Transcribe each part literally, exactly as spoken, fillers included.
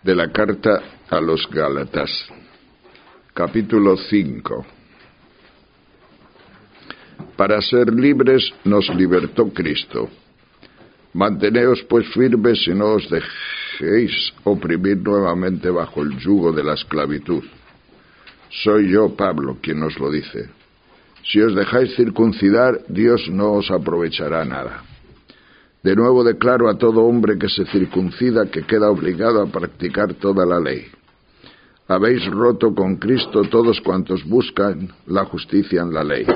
de la carta a los Gálatas, capítulo cinco. Para ser libres nos libertó Cristo. Manteneos pues firmes y no os dejéis oprimir nuevamente bajo el yugo de la esclavitud. Soy yo, Pablo, quien os lo dice. Si os dejáis circuncidar, Dios no os aprovechará nada. De nuevo declaro a todo hombre que se circuncida que queda obligado a practicar toda la ley. Habéis roto con Cristo todos cuantos buscan la justicia en la ley.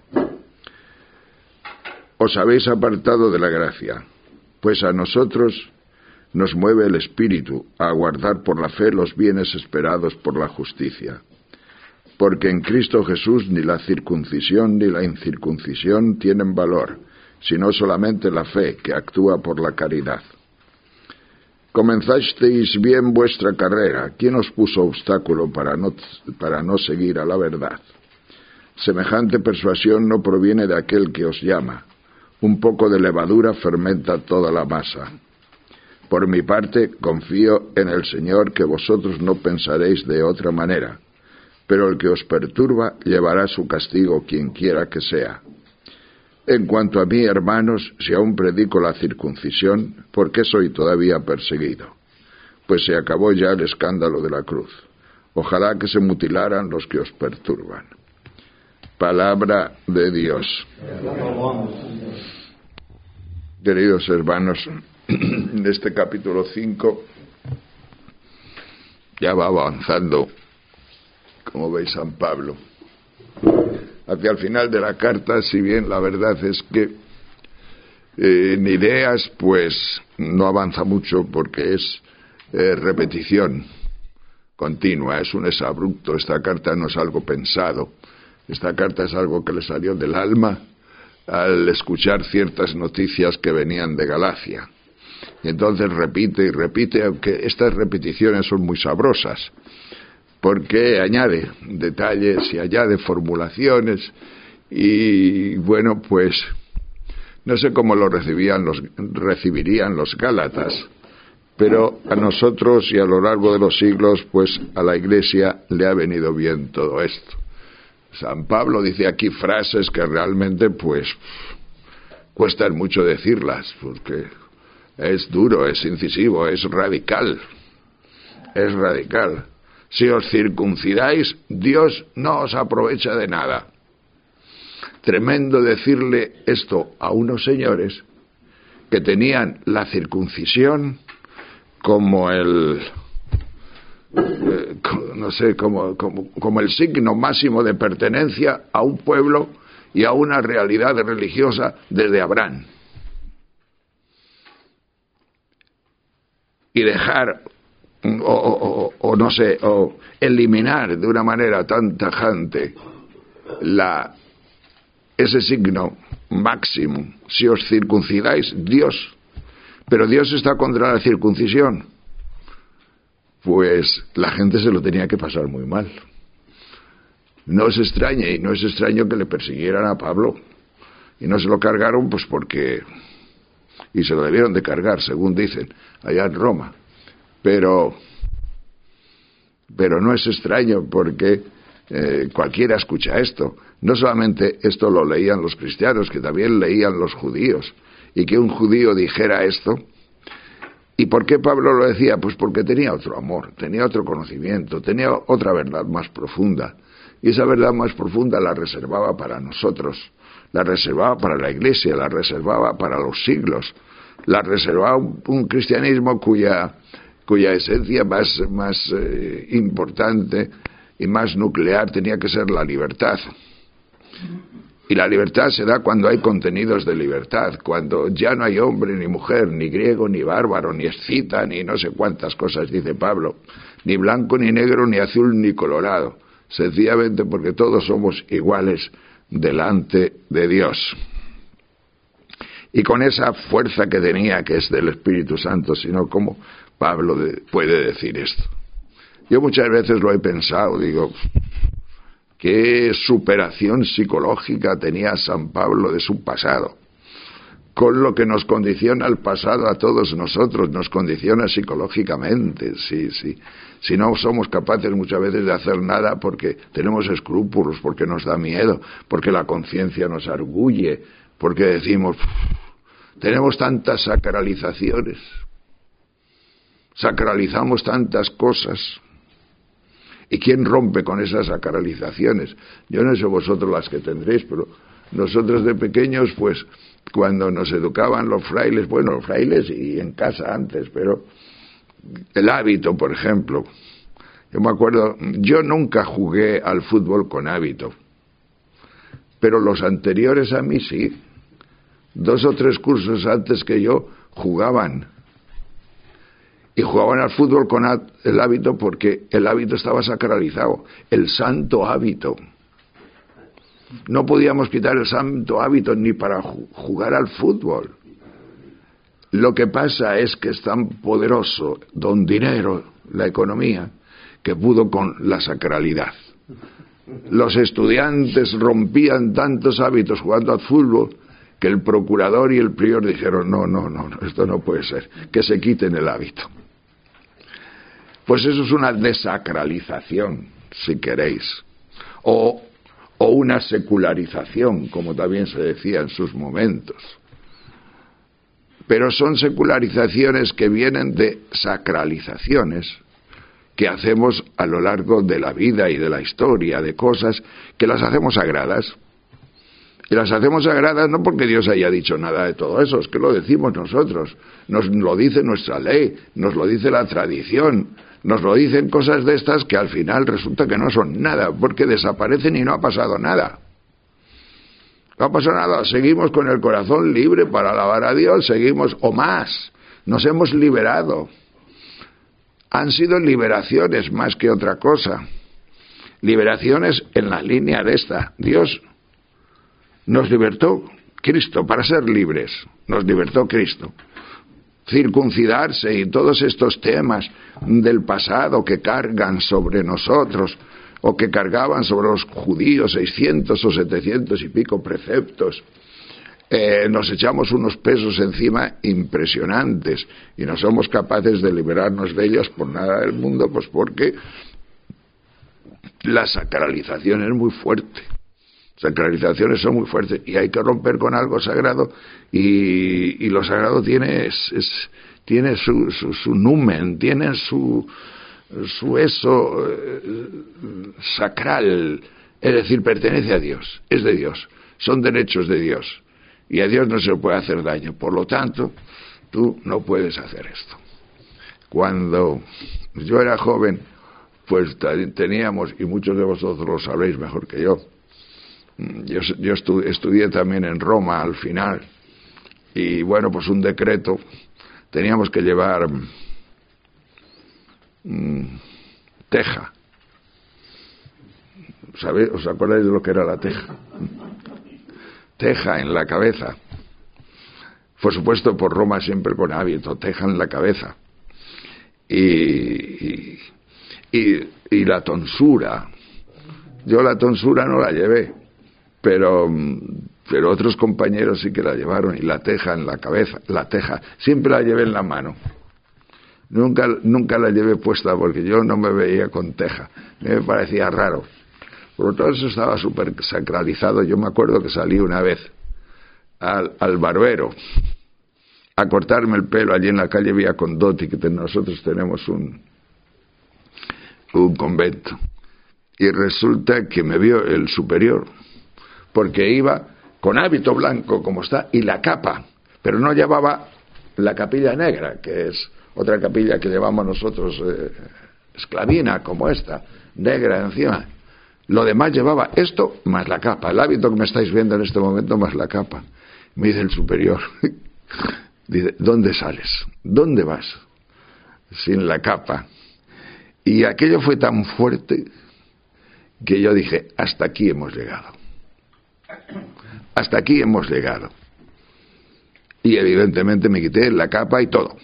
Os habéis apartado de la gracia, pues a nosotros nos mueve el Espíritu a aguardar por la fe los bienes esperados por la justicia. Porque en Cristo Jesús ni la circuncisión ni la incircuncisión tienen valor, sino solamente la fe que actúa por la caridad. Comenzasteis bien vuestra carrera. ¿Quién os puso obstáculo para no, para no seguir a la verdad? Semejante persuasión no proviene de aquel que os llama. Un poco de levadura fermenta toda la masa. Por mi parte, confío en el Señor que vosotros no pensaréis de otra manera, pero el que os perturba llevará su castigo quien quiera que sea. En cuanto a mí, hermanos, si aún predico la circuncisión, ¿por qué soy todavía perseguido? Pues se acabó ya el escándalo de la cruz. Ojalá que se mutilaran los que os perturban. Palabra de Dios. Queridos hermanos, en este capítulo cinco ya va avanzando, como veis, San Pablo hacia el final de la carta, si bien la verdad es que eh, en ideas pues no avanza mucho porque es eh, repetición continua, es un exabrupto. Esta carta no es algo pensado, esta carta es algo que le salió del alma al escuchar ciertas noticias que venían de Galacia. Y entonces repite y repite, aunque estas repeticiones son muy sabrosas, porque añade detalles y añade formulaciones y bueno, pues no sé cómo lo recibían los, recibirían los Gálatas, pero a nosotros y a lo largo de los siglos, pues a la Iglesia le ha venido bien todo esto. San Pablo dice aquí frases que realmente pues cuestan mucho decirlas, porque es duro, es incisivo, es radical, es radical. Si os circuncidáis, Dios no os aprovecha de nada. Tremendo decirle esto a unos señores que tenían la circuncisión como el, eh, no sé, como, como, como el signo máximo de pertenencia a un pueblo y a una realidad religiosa desde Abraham. Y dejar O, o, o no sé, o eliminar de una manera tan tajante la, ese signo máximo. Si os circuncidáis, Dios, pero Dios está contra la circuncisión, pues la gente se lo tenía que pasar muy mal. No os extrañe, y no es extraño que le persiguieran a Pablo, y no se lo cargaron pues porque, y se lo debieron de cargar, según dicen, allá en Roma. Pero, pero no es extraño porque eh, cualquiera escucha esto. No solamente esto lo leían los cristianos, que también leían los judíos. Y que un judío dijera esto. ¿Y por qué Pablo lo decía? Pues porque tenía otro amor, tenía otro conocimiento, tenía otra verdad más profunda. Y esa verdad más profunda la reservaba para nosotros, la reservaba para la Iglesia, la reservaba para los siglos, la reservaba un, un cristianismo cuya... cuya esencia más, más eh, importante y más nuclear tenía que ser la libertad. Y la libertad se da cuando hay contenidos de libertad, cuando ya no hay hombre ni mujer, ni griego ni bárbaro, ni escita, ni no sé cuántas cosas dice Pablo, ni blanco ni negro, ni azul ni colorado, sencillamente porque todos somos iguales delante de Dios. Y con esa fuerza que tenía, que es del Espíritu Santo, sino como Pablo de, puede decir esto. Yo muchas veces lo he pensado, digo, qué superación psicológica tenía San Pablo de su pasado, con lo que nos condiciona el pasado a todos nosotros, nos condiciona psicológicamente, sí, sí. Si no somos capaces muchas veces de hacer nada porque tenemos escrúpulos, porque nos da miedo, porque la conciencia nos arguye, porque decimos, tenemos tantas sacralizaciones, sacralizamos tantas cosas. ¿Y quién rompe con esas sacralizaciones? Yo no sé vosotros las que tendréis, pero nosotros de pequeños, pues, cuando nos educaban los frailes, bueno, los frailes y en casa antes, pero el hábito, por ejemplo. Yo me acuerdo, yo nunca jugué al fútbol con hábito, pero los anteriores a mí sí. Dos o tres cursos antes que yo jugaban. Y jugaban al fútbol con el hábito porque el hábito estaba sacralizado, el santo hábito. No podíamos quitar el santo hábito ni para jugar al fútbol. Lo que pasa es que es tan poderoso don dinero, la economía, que pudo con la sacralidad. Los estudiantes rompían tantos hábitos jugando al fútbol que el procurador y el prior dijeron, no, no, no, esto no puede ser, que se quiten el hábito. Pues eso es una desacralización, si queréis, o, o una secularización, como también se decía en sus momentos. Pero son secularizaciones que vienen de sacralizaciones que hacemos a lo largo de la vida y de la historia, de cosas que las hacemos sagradas. Y las hacemos sagradas no porque Dios haya dicho nada de todo eso, es que lo decimos nosotros, nos lo dice nuestra ley, nos lo dice la tradición, nos lo dicen cosas de estas que al final resulta que no son nada, porque desaparecen y no ha pasado nada. No ha pasado nada, seguimos con el corazón libre para alabar a Dios, seguimos, o más, nos hemos liberado. Han sido liberaciones más que otra cosa. Liberaciones en la línea de esta. Dios nos libertó Cristo para ser libres, nos libertó Cristo. Circuncidarse y todos estos temas del pasado que cargan sobre nosotros o que cargaban sobre los judíos seiscientos o setecientos y pico preceptos, eh, nos echamos unos pesos encima impresionantes y no somos capaces de liberarnos de ellos por nada del mundo, pues porque la sacralización es muy fuerte. Sacralizaciones son muy fuertes y hay que romper con algo sagrado y, y lo sagrado tiene, es, es, tiene su, su, su numen, tiene su, su eso eh, sacral, es decir, pertenece a Dios, es de Dios, son derechos de Dios y a Dios no se le puede hacer daño, por lo tanto tú no puedes hacer esto. Cuando yo era joven, pues teníamos, y muchos de vosotros lo sabréis mejor que yo, Yo, yo estu, estudié también en Roma al final y bueno, pues un decreto, teníamos que llevar mmm, teja. ¿Sabéis? ¿Os acordáis de lo que era la teja? Teja en la cabeza. Por supuesto, por Roma siempre con hábito, teja en la cabeza. Y, y, y, y la tonsura. Yo la tonsura no la llevé. Pero, pero otros compañeros sí que la llevaron, y la teja en la cabeza, la teja, siempre la llevé en la mano. Nunca, nunca la llevé puesta porque yo no me veía con teja, me parecía raro. Por lo tanto, eso estaba súper sacralizado. Yo me acuerdo que salí una vez al, al barbero a cortarme el pelo allí en la calle Vía Condotti, que nosotros tenemos un, un convento. Y resulta que me vio el superior, porque iba con hábito blanco como está y la capa, pero no llevaba la capilla negra, que es otra capilla que llevamos nosotros, eh, esclavina como esta, negra encima. Lo demás llevaba esto más la capa, el hábito que me estáis viendo en este momento más la capa. Me dice el superior, dice, ¿dónde sales? ¿Dónde vas? Sin la capa. Y aquello fue tan fuerte que yo dije, hasta aquí hemos llegado. Hasta aquí hemos llegado. Y evidentemente me quité la capa y todo.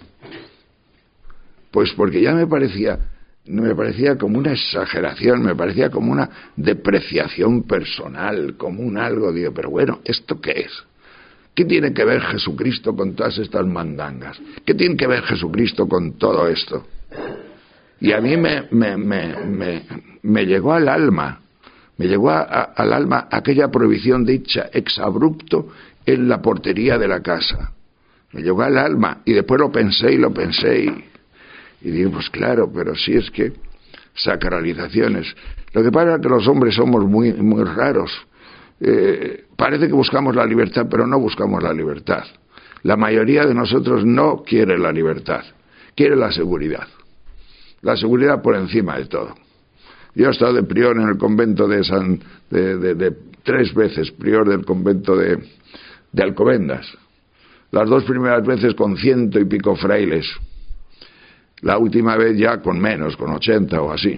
Pues porque ya me parecía, me parecía como una exageración, me parecía como una depreciación personal, como un algo. Digo, pero bueno, ¿esto qué es? ¿Qué tiene que ver Jesucristo con todas estas mandangas? ¿Qué tiene que ver Jesucristo con todo esto? Y a mí me, me, me, me, me llegó al alma, me llegó a, a, al alma aquella prohibición dicha ex abrupto en la portería de la casa. Me llegó al alma y después lo pensé y lo pensé y, y digo, pues claro, pero si es que sacralizaciones. Lo que pasa es que los hombres somos muy, muy raros. Eh, parece que buscamos la libertad, pero no buscamos la libertad. La mayoría de nosotros no quiere la libertad, quiere la seguridad. La seguridad por encima de todo. Yo he estado de prior en el convento de San... de, de, de tres veces, prior del convento de, de Alcobendas. Las dos primeras veces con ciento y pico frailes. La última vez ya con menos, con ochenta o así.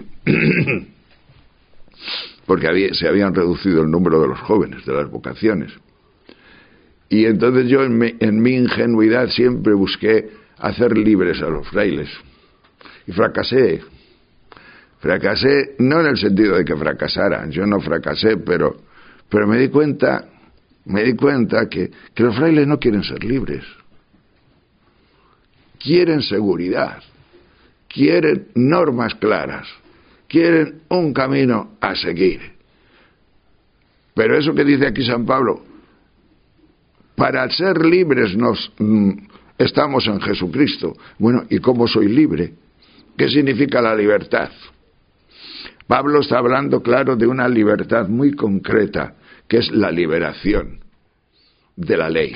Porque había, se habían reducido el número de los jóvenes, de las vocaciones. Y entonces yo en mi, en mi ingenuidad siempre busqué hacer libres a los frailes. Y fracasé. Fracasé, no en el sentido de que fracasaran, yo no fracasé, pero, pero me di cuenta, me di cuenta que, que los frailes no quieren ser libres. Quieren seguridad, quieren normas claras, quieren un camino a seguir. Pero eso que dice aquí San Pablo, para ser libres nos mm, estamos en Jesucristo. Bueno, ¿y cómo soy libre? ¿Qué significa la libertad? Pablo está hablando, claro, de una libertad muy concreta, que es la liberación de la ley.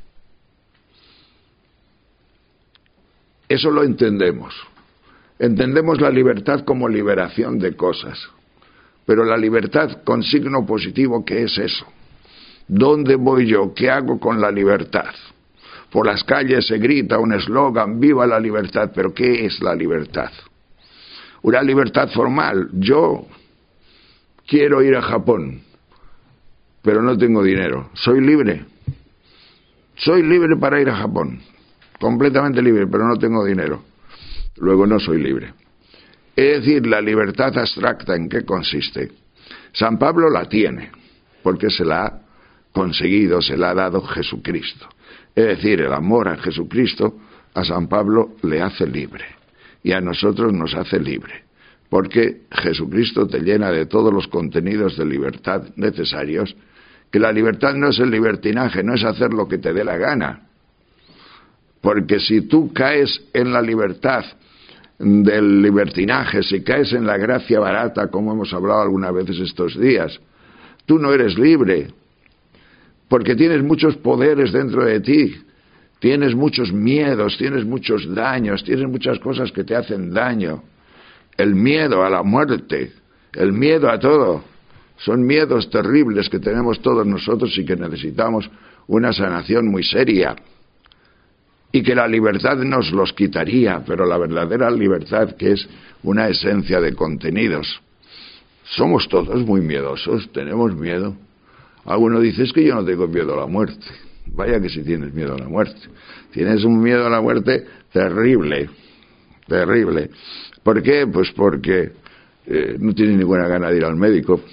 Eso lo entendemos. Entendemos la libertad como liberación de cosas. Pero la libertad con signo positivo, ¿qué es eso? ¿Dónde voy yo? ¿Qué hago con la libertad? Por las calles se grita un eslogan, ¡viva la libertad! Pero ¿qué es la libertad? Una libertad formal. Yo quiero ir a Japón, pero no tengo dinero. ¿Soy libre? Soy libre para ir a Japón. Completamente libre, pero no tengo dinero. Luego no soy libre. Es decir, la libertad abstracta, ¿en qué consiste? San Pablo la tiene, porque se la ha conseguido, se la ha dado Jesucristo. Es decir, el amor a Jesucristo a San Pablo le hace libre y a nosotros nos hace libre, porque Jesucristo te llena de todos los contenidos de libertad necesarios, que la libertad no es el libertinaje, no es hacer lo que te dé la gana, porque si tú caes en la libertad del libertinaje, si caes en la gracia barata, como hemos hablado algunas veces estos días, tú no eres libre, porque tienes muchos poderes dentro de ti, tienes muchos miedos, tienes muchos daños, tienes muchas cosas que te hacen daño. El miedo a la muerte, el miedo a todo, son miedos terribles que tenemos todos nosotros y que necesitamos una sanación muy seria. Y que la libertad nos los quitaría, pero la verdadera libertad, que es una esencia de contenidos. Somos todos muy miedosos, tenemos miedo. Alguno dice, es que yo no tengo miedo a la muerte. Vaya que si tienes miedo a la muerte. Tienes un miedo a la muerte terrible, terrible. ¿Por qué? Pues porque eh, no tienes ninguna gana de ir al médico,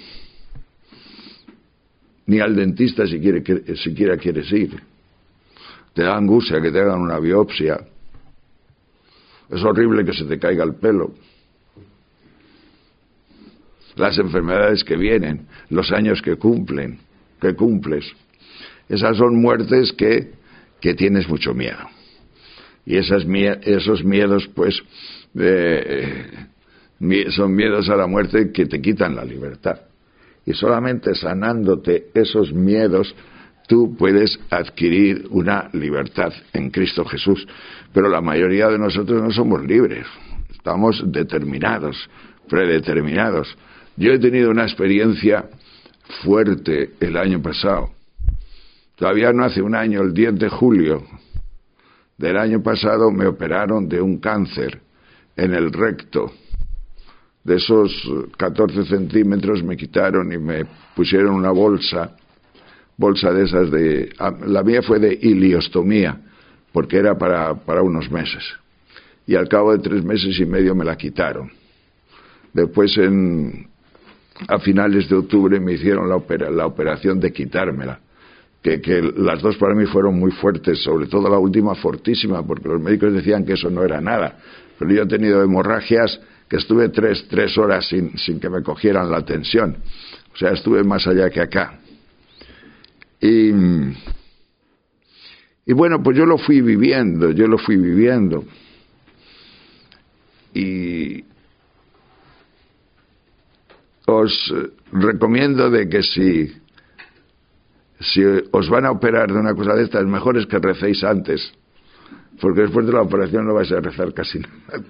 ni al dentista si quiere, que, siquiera quieres ir. Te da angustia que te hagan una biopsia. Es horrible que se te caiga el pelo. Las enfermedades que vienen, los años que cumplen, que cumples. Esas son muertes que, que tienes mucho miedo. Y esas, esos miedos, pues, eh, son miedos a la muerte que te quitan la libertad. Y solamente sanándote esos miedos, tú puedes adquirir una libertad en Cristo Jesús. Pero la mayoría de nosotros no somos libres. Estamos determinados, predeterminados. Yo he tenido una experiencia fuerte el año pasado. Todavía no hace un año, el diez de julio del año pasado, me operaron de un cáncer en el recto. De esos catorce centímetros me quitaron y me pusieron una bolsa, bolsa de esas de... La mía fue de iliostomía, porque era para, para unos meses. Y al cabo de tres meses y medio me la quitaron. Después, en, a finales de octubre, me hicieron la, opera, la operación de quitármela. que, que las dos para mí fueron muy fuertes, sobre todo la última fortísima, porque los médicos decían que eso no era nada. Pero yo he tenido hemorragias que estuve tres, tres horas sin, sin que me cogieran la tensión. O sea, estuve más allá que acá. Y, y bueno, pues yo lo fui viviendo, yo lo fui viviendo. Y os recomiendo de que si, si os van a operar de una cosa de estas, mejor es que recéis antes, porque después de la operación no vais a rezar casi nada.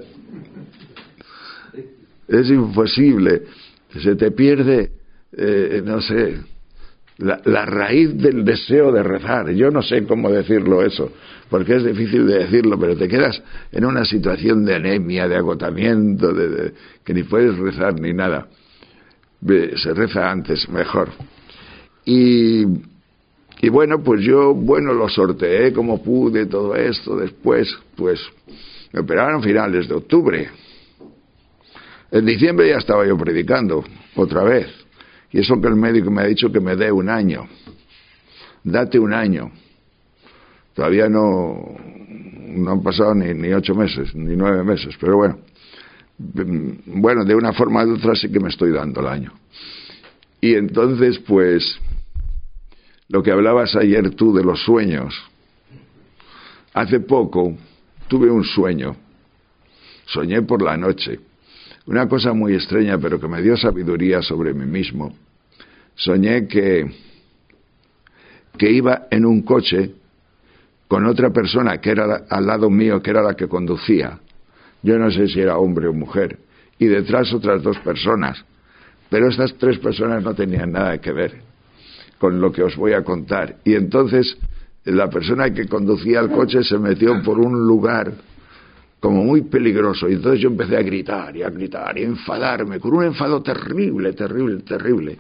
Es imposible, se te pierde, eh, no sé, la, la raíz del deseo de rezar. Yo no sé cómo decirlo eso, porque es difícil de decirlo, pero te quedas en una situación de anemia, de agotamiento, de, de, que ni puedes rezar ni nada. Se reza antes, mejor. Y, y bueno, pues yo, bueno, lo sorteé como pude, todo esto. Después, pues, me operaron a finales de octubre. En diciembre ya estaba yo predicando, otra vez. Y eso que el médico me ha dicho que me dé un año. Date un año. Todavía no, no han pasado ni, ni ocho meses, ni nueve meses, pero bueno. Bueno, de una forma u otra sí que me estoy dando el año. Y entonces, pues, lo que hablabas ayer tú de los sueños. Hace poco tuve un sueño. Soñé por la noche. Una cosa muy extraña, pero que me dio sabiduría sobre mí mismo. Soñé que, que iba en un coche con otra persona que era al lado mío, que era la que conducía. Yo no sé si era hombre o mujer. Y detrás otras dos personas. Pero estas tres personas no tenían nada que ver con lo que os voy a contar. Y entonces la persona que conducía el coche se metió por un lugar como muy peligroso. Y entonces yo empecé a gritar y a gritar y a enfadarme, con un enfado terrible, terrible, terrible.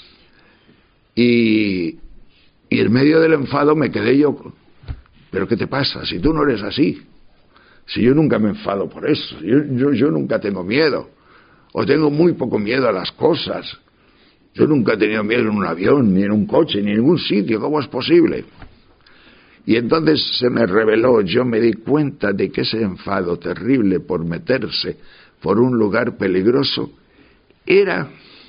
Y, y en medio del enfado me quedé yo, ¿pero qué te pasa? Si tú no eres así. Si yo nunca me enfado por eso, yo, yo, yo nunca tengo miedo, o tengo muy poco miedo a las cosas. Yo nunca he tenido miedo en un avión, ni en un coche, ni en ningún sitio. ¿Cómo es posible? Y entonces se me reveló, yo me di cuenta de que ese enfado terrible por meterse por un lugar peligroso era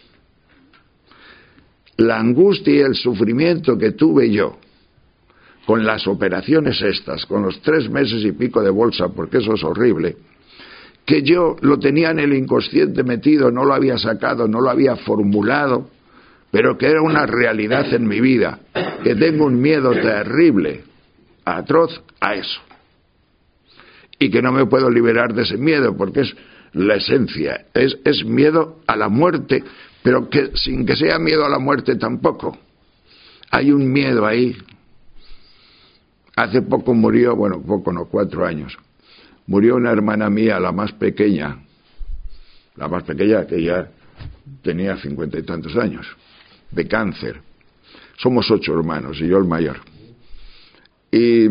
la angustia y el sufrimiento que tuve yo con las operaciones estas, con los tres meses y pico de bolsa, porque eso es horrible, que yo lo tenía en el inconsciente metido, no lo había sacado, no lo había formulado, pero que era una realidad en mi vida, que tengo un miedo terrible, atroz a eso, y que no me puedo liberar de ese miedo, porque es la esencia, es, es miedo a la muerte, pero que sin que sea miedo a la muerte tampoco, hay un miedo ahí. Hace poco murió, bueno, poco no, cuatro años, murió una hermana mía, la más pequeña, la más pequeña que ya tenía cincuenta y tantos años, de cáncer. Somos ocho hermanos y yo el mayor. Y,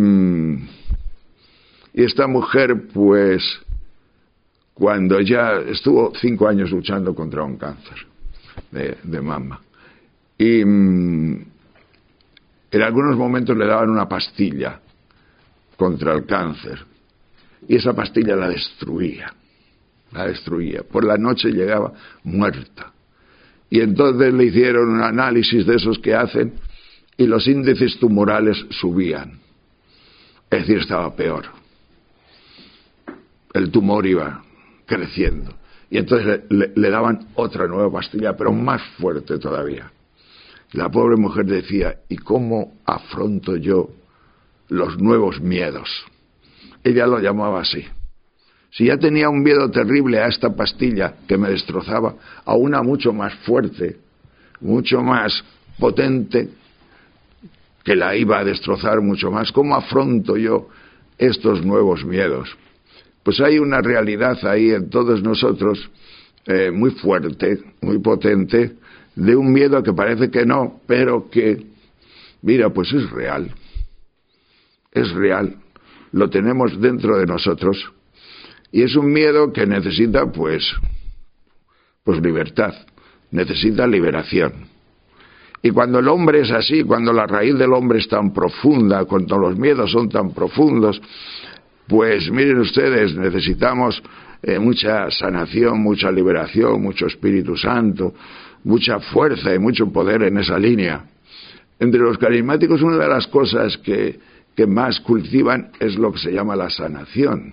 y esta mujer, pues, cuando ya estuvo cinco años luchando contra un cáncer de, de mama. Y en algunos momentos le daban una pastilla contra el cáncer y esa pastilla la destruía, la destruía. Por la noche llegaba muerta y entonces le hicieron un análisis de esos que hacen y los índices tumorales subían, es decir, estaba peor, el tumor iba creciendo y entonces le, le daban otra nueva pastilla, pero más fuerte todavía. La pobre mujer decía, ¿y cómo afronto yo los nuevos miedos? Ella lo llamaba así. Si ya tenía un miedo terrible a esta pastilla que me destrozaba, a una mucho más fuerte, mucho más potente, que la iba a destrozar mucho más, ¿cómo afronto yo estos nuevos miedos? Pues hay una realidad ahí en todos nosotros eh, muy fuerte, muy potente, de un miedo que parece que no, pero que, mira, pues es real, es real, lo tenemos dentro de nosotros, y es un miedo que necesita, pues, pues libertad, necesita liberación. Y cuando el hombre es así, cuando la raíz del hombre es tan profunda, cuando los miedos son tan profundos, pues miren ustedes, necesitamos eh, mucha sanación, mucha liberación, mucho Espíritu Santo, mucha fuerza y mucho poder en esa línea. Entre los carismáticos, una de las cosas que, que más cultivan es lo que se llama la sanación.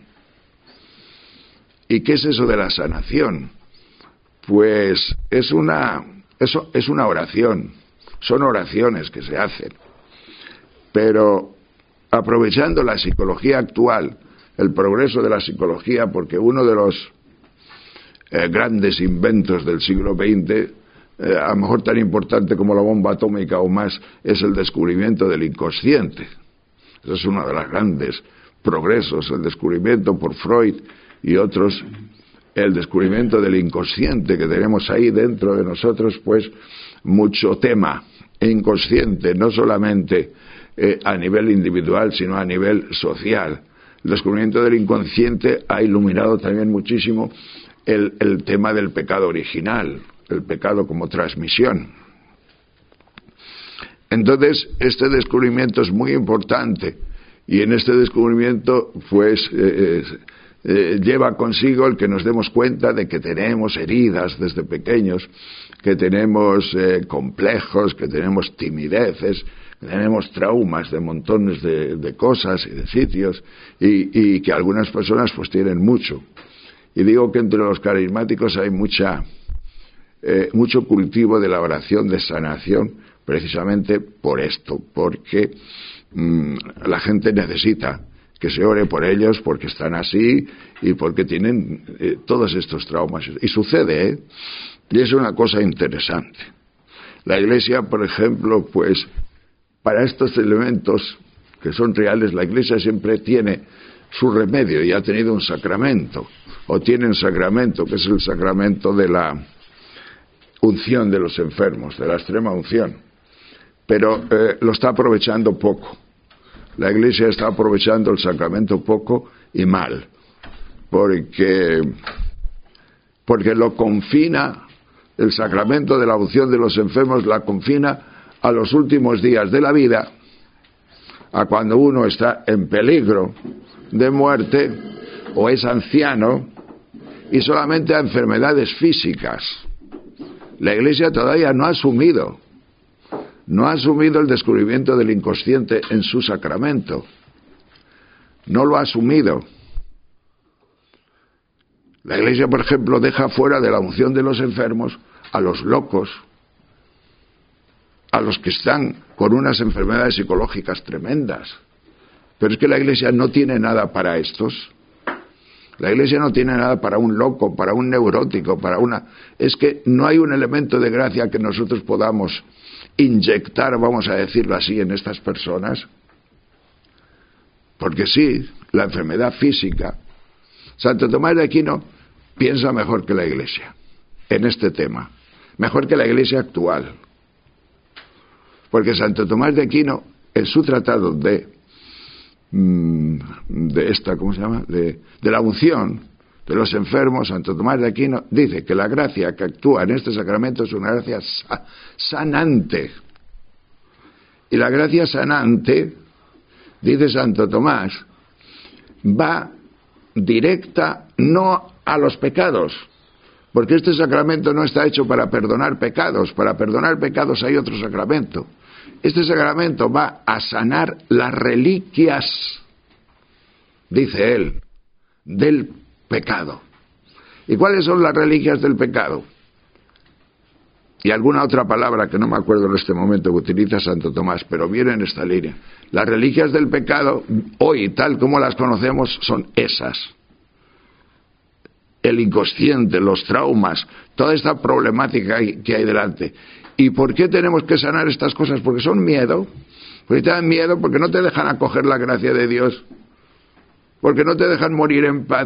¿Y qué es eso de la sanación? Pues es una, eso es una oración, son oraciones que se hacen, pero aprovechando la psicología actual, el progreso de la psicología, porque uno de los eh, grandes inventos del siglo veinte, eh, a lo mejor tan importante como la bomba atómica o más, es el descubrimiento del inconsciente. Eso es uno de los grandes progresos, el descubrimiento por Freud y otros, el descubrimiento del inconsciente que tenemos ahí dentro de nosotros, pues mucho tema inconsciente, no solamente eh, a nivel individual, sino a nivel social. El descubrimiento del inconsciente ha iluminado también muchísimo el, el tema del pecado original, el pecado como transmisión. Entonces, este descubrimiento es muy importante, y en este descubrimiento, pues, eh, eh, lleva consigo el que nos demos cuenta de que tenemos heridas desde pequeños, que tenemos eh, complejos, que tenemos timideces, que tenemos traumas de montones de, de cosas y de sitios, y, y que algunas personas pues tienen mucho. Y digo que entre los carismáticos hay mucha, eh, mucho cultivo de la oración de sanación, precisamente por esto, porque mmm, la gente necesita que se ore por ellos porque están así y porque tienen eh, todos estos traumas. Y sucede, ¿eh? Y es una cosa interesante. La Iglesia, por ejemplo, pues para estos elementos que son reales, la Iglesia siempre tiene su remedio y ha tenido un sacramento, o tiene un sacramento, que es el sacramento de la unción de los enfermos, de la extrema unción. Pero eh, lo está aprovechando poco. La Iglesia está aprovechando el sacramento poco y mal, porque, porque lo confina, el sacramento de la unción de los enfermos la confina a los últimos días de la vida, a cuando uno está en peligro de muerte o es anciano, y solamente a enfermedades físicas. La Iglesia todavía no ha asumido No ha asumido el descubrimiento del inconsciente en su sacramento. No lo ha asumido. La Iglesia, por ejemplo, deja fuera de la unción de los enfermos a los locos, a los que están con unas enfermedades psicológicas tremendas. Pero es que la Iglesia no tiene nada para estos. La Iglesia no tiene nada para un loco, para un neurótico, para una... Es que no hay un elemento de gracia que nosotros podamos inyectar, vamos a decirlo así, en estas personas, porque sí, la enfermedad física. Santo Tomás de Aquino piensa mejor que la Iglesia en este tema, mejor que la Iglesia actual, porque Santo Tomás de Aquino, en su tratado de de esta, ¿cómo se llama?, de, de la unción de los enfermos, Santo Tomás de Aquino dice que la gracia que actúa en este sacramento es una gracia sa- sanante. Y la gracia sanante, dice Santo Tomás, va directa no a los pecados, porque este sacramento no está hecho para perdonar pecados. Para perdonar pecados hay otro sacramento. Este sacramento va a sanar las reliquias, dice él, del pecado. ¿Y cuáles son las reliquias del pecado? Y alguna otra palabra que no me acuerdo en este momento que utiliza Santo Tomás, pero viene en esta línea. Las reliquias del pecado, hoy tal como las conocemos, son esas. El inconsciente, los traumas, toda esta problemática que hay delante. ¿Y por qué tenemos que sanar estas cosas? Porque son miedo. Porque te dan miedo, porque no te dejan acoger la gracia de Dios. Porque no te dejan morir en paz.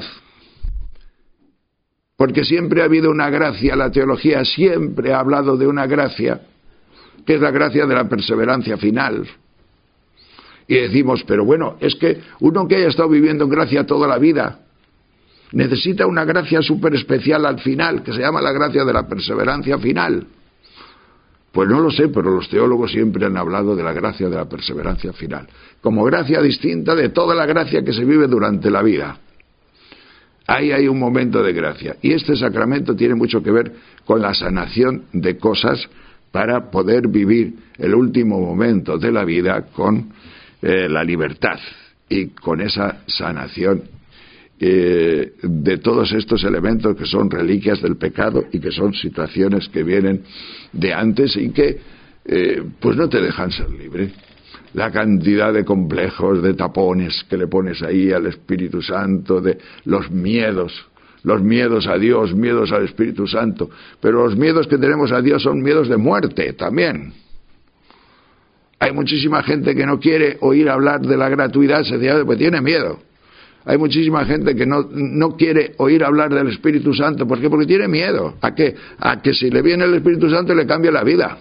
Porque siempre ha habido una gracia, la teología siempre ha hablado de una gracia, que es la gracia de la perseverancia final. Y decimos, pero bueno, es que uno que haya estado viviendo en gracia toda la vida, necesita una gracia súper especial al final, que se llama la gracia de la perseverancia final. Pues no lo sé, pero los teólogos siempre han hablado de la gracia de la perseverancia final, como gracia distinta de toda la gracia que se vive durante la vida. Ahí hay un momento de gracia. Y este sacramento tiene mucho que ver con la sanación de cosas para poder vivir el último momento de la vida con eh, la libertad y con esa sanación eh, de todos estos elementos que son reliquias del pecado y que son situaciones que vienen de antes y que eh, pues no te dejan ser libre. La cantidad de complejos, de tapones que le pones ahí al Espíritu Santo, de los miedos, los miedos a Dios, miedos al Espíritu Santo, pero los miedos que tenemos a Dios son miedos de muerte también. Hay muchísima gente que no quiere oír hablar de la gratuidad sencillamente porque tiene miedo. Hay muchísima gente que no, no quiere oír hablar del Espíritu Santo. ¿Por qué? Porque tiene miedo. ¿A qué? A que si le viene el Espíritu Santo le cambie la vida.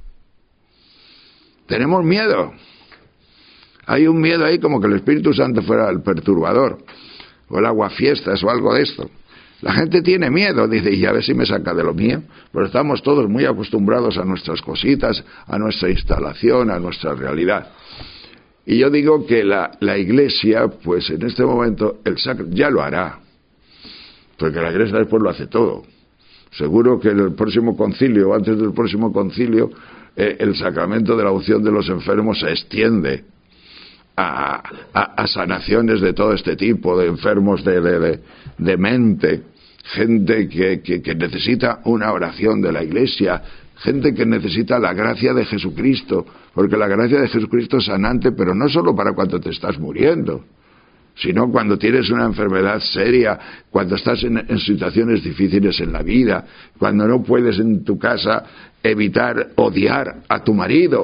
Tenemos miedo. Hay un miedo ahí como que el Espíritu Santo fuera el perturbador, o el aguafiestas o algo de esto. La gente tiene miedo, dice, y a ver si me saca de lo mío. Pero estamos todos muy acostumbrados a nuestras cositas, a nuestra instalación, a nuestra realidad. Y yo digo que la, la Iglesia, pues en este momento, el sacro, ya lo hará, porque la Iglesia después lo hace todo. Seguro que en el próximo concilio, o antes del próximo concilio, eh, el sacramento de la unción de los enfermos se extiende a, a, a sanaciones de todo este tipo, de enfermos de, de, de, de mente, gente que, que, que necesita una oración de la Iglesia, gente que necesita la gracia de Jesucristo, porque la gracia de Jesucristo es sanante, pero no solo para cuando te estás muriendo, sino cuando tienes una enfermedad seria, cuando estás en, en situaciones difíciles en la vida, cuando no puedes en tu casa evitar odiar a tu marido.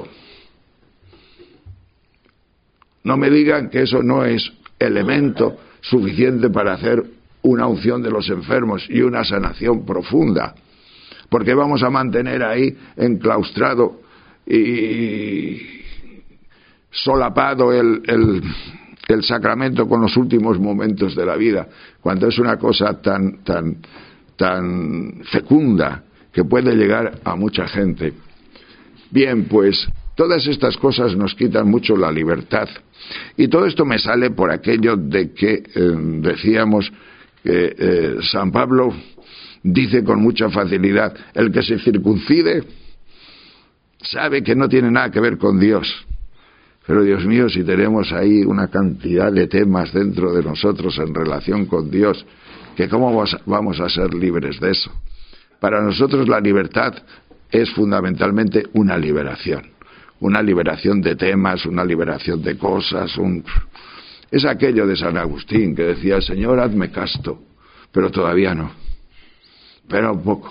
No me digan que eso no es elemento suficiente para hacer una unción de los enfermos y una sanación profunda. Porque vamos a mantener ahí enclaustrado y solapado el, el, el sacramento con los últimos momentos de la vida, cuando es una cosa tan, tan, tan fecunda que puede llegar a mucha gente. Bien, pues todas estas cosas nos quitan mucho la libertad. Y todo esto me sale por aquello de que eh, decíamos que eh, San Pablo dice con mucha facilidad, el que se circuncide sabe que no tiene nada que ver con Dios. Pero Dios mío, si tenemos ahí una cantidad de temas dentro de nosotros en relación con Dios, que cómo vamos a ser libres de eso. Para nosotros la libertad es fundamentalmente una liberación. Una liberación de temas, una liberación de cosas. Un... Es aquello de San Agustín que decía, Señor, hazme casto, pero todavía no. Pero un poco.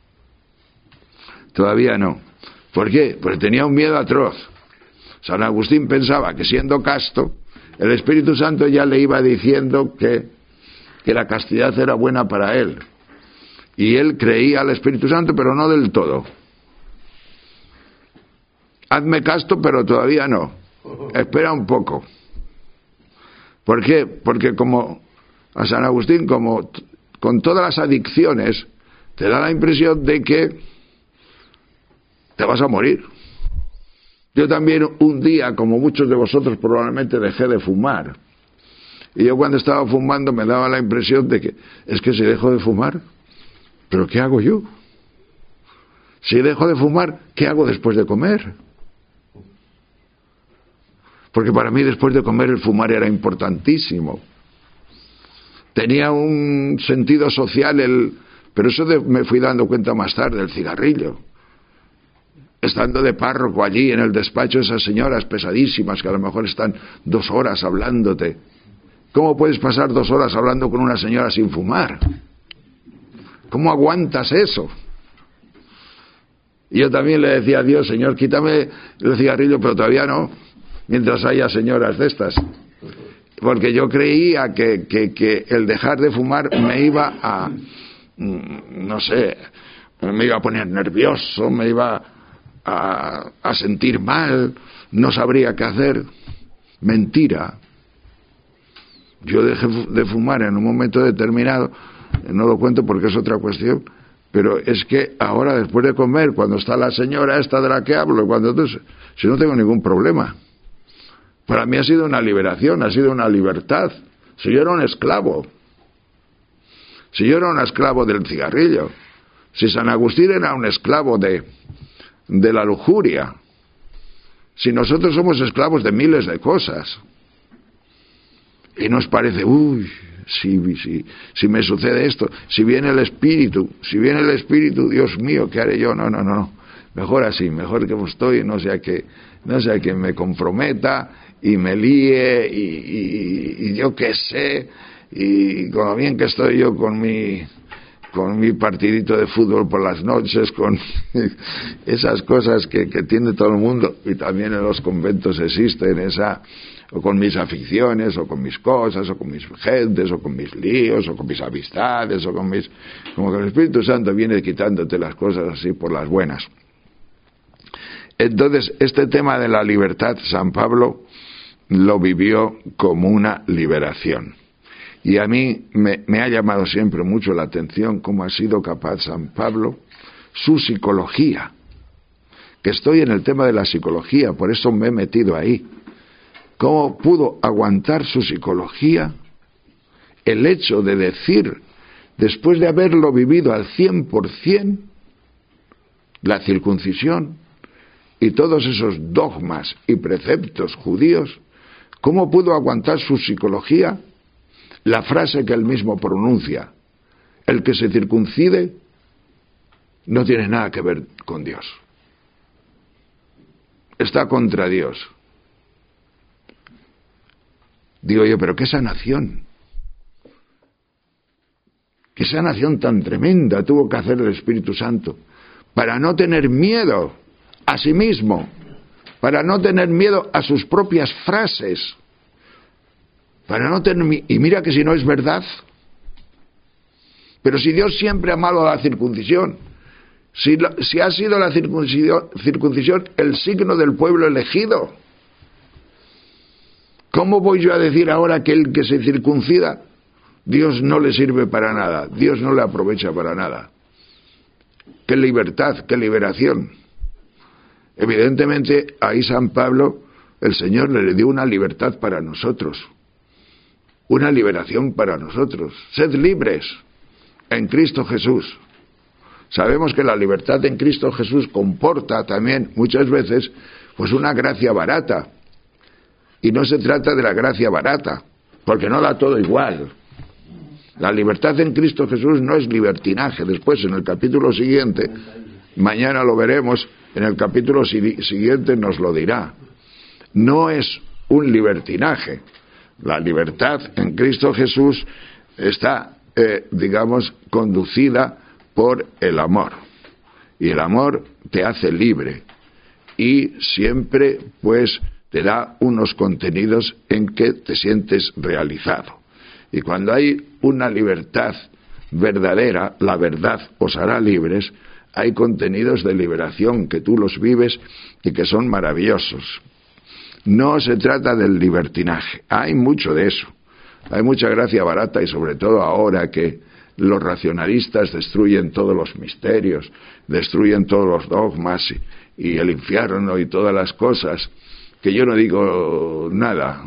Todavía no. ¿Por qué? Porque tenía un miedo atroz. San Agustín pensaba que siendo casto, el Espíritu Santo ya le iba diciendo que, que la castidad era buena para él. Y él creía al Espíritu Santo, pero no del todo. Hazme casto, pero todavía no. Espera un poco. ¿Por qué? Porque como a San Agustín, como t- con todas las adicciones, te da la impresión de que te vas a morir. Yo también un día, como muchos de vosotros, probablemente dejé de fumar. Y yo cuando estaba fumando me daba la impresión de que, es que si dejo de fumar, ¿pero qué hago yo? Si dejo de fumar, ¿qué hago después de comer? Porque para mí después de comer el fumar era importantísimo. Tenía un sentido social, el, pero eso de, me fui dando cuenta más tarde, el cigarrillo. Estando de párroco allí en el despacho, esas señoras pesadísimas que a lo mejor están dos horas hablándote. ¿Cómo puedes pasar dos horas hablando con una señora sin fumar? ¿Cómo aguantas eso? Y yo también le decía a Dios, Señor, quítame el cigarrillo, pero todavía no, mientras haya señoras de estas. Porque yo creía que, que, que el dejar de fumar me iba a, no sé, me iba a poner nervioso, me iba a, a sentir mal, no sabría qué hacer. Mentira. Yo dejé de fumar en un momento determinado, no lo cuento porque es otra cuestión, pero es que ahora después de comer, cuando está la señora esta de la que hablo, cuando entonces, si no tengo ningún problema. Para mí ha sido una liberación, ha sido una libertad. Si yo era un esclavo, si yo era un esclavo del cigarrillo, si San Agustín era un esclavo de, de la lujuria, si nosotros somos esclavos de miles de cosas, y nos parece, uy, si, si, si me sucede esto, si viene el Espíritu, si viene el Espíritu, Dios mío, ¿qué haré yo? No, no, no, no, mejor así, mejor que estoy, no sea que, no sea que me comprometa y me líe y, y, y yo qué sé, y con lo bien que estoy yo con mi con mi partidito de fútbol por las noches, con esas cosas que, que tiene todo el mundo, y también en los conventos existen esa, o con mis aficiones, o con mis cosas, o con mis gentes, o con mis líos, o con mis amistades, o con mis... como que el Espíritu Santo viene quitándote las cosas así por las buenas. Entonces, este tema de la libertad, San Pablo lo vivió como una liberación. Y a mí me, me ha llamado siempre mucho la atención cómo ha sido capaz San Pablo, su psicología, que estoy en el tema de la psicología, por eso me he metido ahí. ¿Cómo pudo aguantar su psicología el hecho de decir, después de haberlo vivido al cien por cien, la circuncisión y todos esos dogmas y preceptos judíos, cómo pudo aguantar su psicología la frase que él mismo pronuncia: el que se circuncide no tiene nada que ver con Dios, está contra Dios? Digo yo, pero qué sanación, qué sanación tan tremenda tuvo que hacer el Espíritu Santo para no tener miedo a sí mismo, para no tener miedo a sus propias frases, para no tener... Y mira que si no es verdad, pero si Dios siempre ha amado a la circuncisión, si, la, si ha sido la circuncisión, circuncisión el signo del pueblo elegido, ¿cómo voy yo a decir ahora que el que se circuncida, Dios no le sirve para nada, Dios no le aprovecha para nada? ¡Qué libertad, qué liberación! Evidentemente, ahí San Pablo, el Señor le dio una libertad para nosotros, una liberación para nosotros. Sed libres en Cristo Jesús. Sabemos que la libertad en Cristo Jesús comporta también muchas veces pues una gracia barata, y no se trata de la gracia barata, porque no da todo igual. La libertad en Cristo Jesús no es libertinaje. Después, en el capítulo siguiente, mañana lo veremos, en el capítulo si- siguiente nos lo dirá. No es un libertinaje. La libertad en Cristo Jesús está, eh, digamos, conducida por el amor. Y el amor te hace libre. Y siempre, pues, te da unos contenidos en que te sientes realizado. Y cuando hay una libertad verdadera, la verdad os hará libres, hay contenidos de liberación que tú los vives y que son maravillosos. No se trata del libertinaje, hay mucho de eso, hay mucha gracia barata, y sobre todo ahora que los racionalistas destruyen todos los misterios, destruyen todos los dogmas y, y el infierno y todas las cosas, que yo no digo nada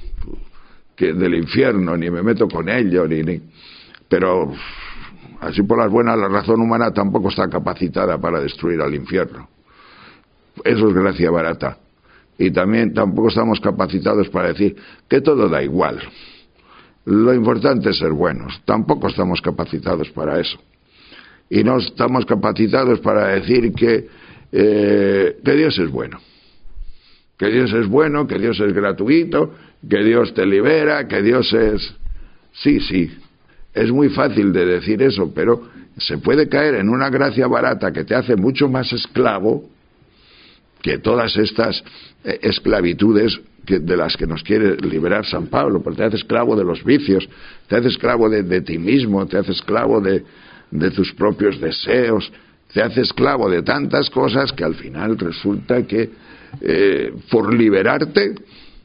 que del infierno, ni me meto con ello, ni, ni pero así por las buenas, la razón humana tampoco está capacitada para destruir al infierno. Eso es gracia barata. Y también tampoco estamos capacitados para decir que todo da igual. Lo importante es ser buenos. Tampoco estamos capacitados para eso. Y no estamos capacitados para decir que, eh, que Dios es bueno. Que Dios es bueno, que Dios es gratuito, que Dios te libera, que Dios es... Sí, sí, es muy fácil de decir eso, pero se puede caer en una gracia barata que te hace mucho más esclavo que todas estas eh, esclavitudes que, de las que nos quiere liberar San Pablo, porque te hace esclavo de los vicios, te hace esclavo de, de ti mismo, te hace esclavo de, de tus propios deseos, te hace esclavo de tantas cosas que al final resulta que eh, por liberarte